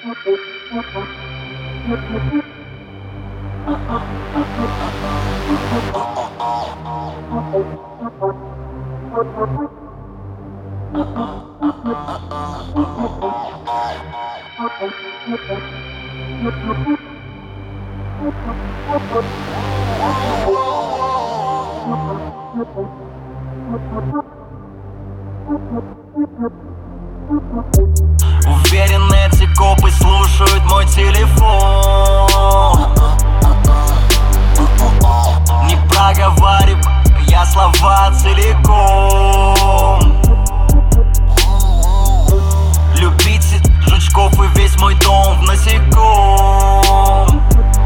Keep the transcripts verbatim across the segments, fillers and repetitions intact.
Уверен, эти копы слушают мой телефон. Не проговаривай я слова целиком. Любите жучков и весь мой дом в насеком.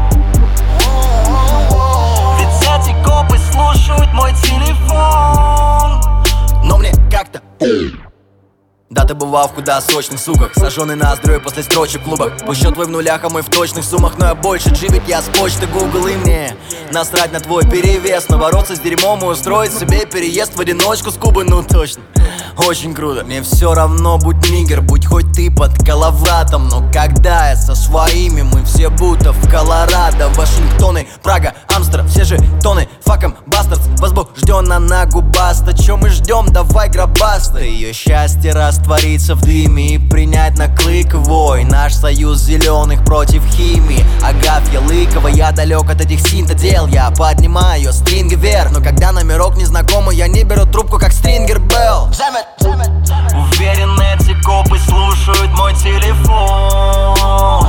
Ведь эти копы слушают мой телефон. Но мне как-то да, ты бывал в куда сочных суках, сожженный ноздрёй после строчек в клубах. Пусть счет твой в нулях, а мой в точных суммах. Но я больше дживит, я с почты Google. И мне насрать на твой перевес, но бороться с дерьмом и устроить себе переезд в одиночку с Кубы. Ну точно, очень круто. Мне все равно, будь нигер, будь хоть ты под Калавратом. Но когда я со своими, мы все будто в Колорадо. Вашингтоны, Прага, Амстердам, все же тоны факом бастардс. Возбужденно на губаста. Чё мы ждем, давай гробаста. Ее счастье раствориться в дыме и принять на клык вой. Наш союз зеленых против химии. Агафья Лыкова, я далек от этих синтодел. Я поднимаю стринги вверх, но когда номерок незнакомый, я не беру трубку, как стрингер Белл. Уверен, эти копы слушают мой телефон.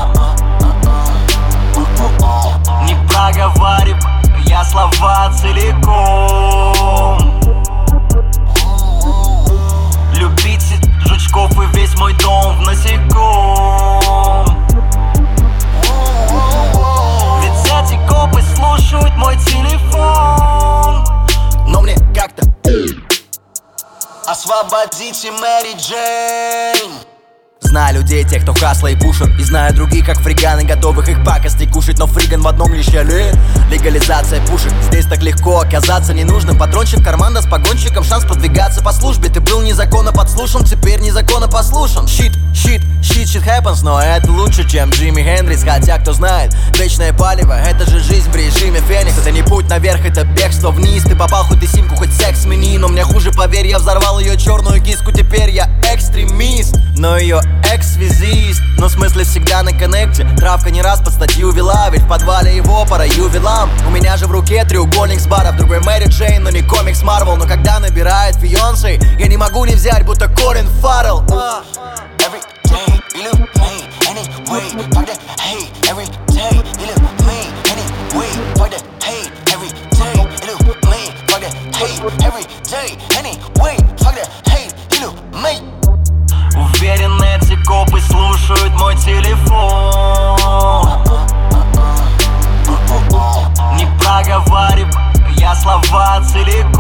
Не проговаривай я слова целиком. Любите жучков и весь мой дом в насеком. Ведь эти копы слушают мой телефон. Но мне как-то освободите Мэри Джейн. знаю людей, тех, кто хасла и пушер. И знаю других, как фриганы, готовых их пакостей кушать. Но фриган в одном лишь я ли? Легализация пушек. Здесь так легко оказаться ненужным. Патрончик в карман, да с погонщиком шанс продвигаться по службе. Ты был незаконно подслушан, теперь незаконно послушан. Щит, щит, щит, shit happens. Но это лучше, чем Джимми Хендрикс. Хотя, кто знает, вечное палево, это же жизнь в режиме Феникс. Это не путь наверх, это бегство вниз. Ты попал хоть и симку, хоть секс смени. Но мне хуже, поверь, я взорвал ее черную киску. Теперь я экстремист, но ее экс-связист. Но в смысле всегда на коннекте. Травка не раз под статью вела, ведь в подвале его по раю велам. У меня же в руке треугольник с бара. В другой Мэри Джейн, но не комикс Марвел. Но когда набирает Фионсей, я не могу не взять, будто Колин Фаррелл. uh. Every day you look me anyway, fuck that hate. Every day you look me anyway, fuck that hate. Every day you look me, fuck that hate. Every day anyway, fuck that hate. You look me. Уверен, эти копы слушают мой телефон. Не проговаривай я слова целиком.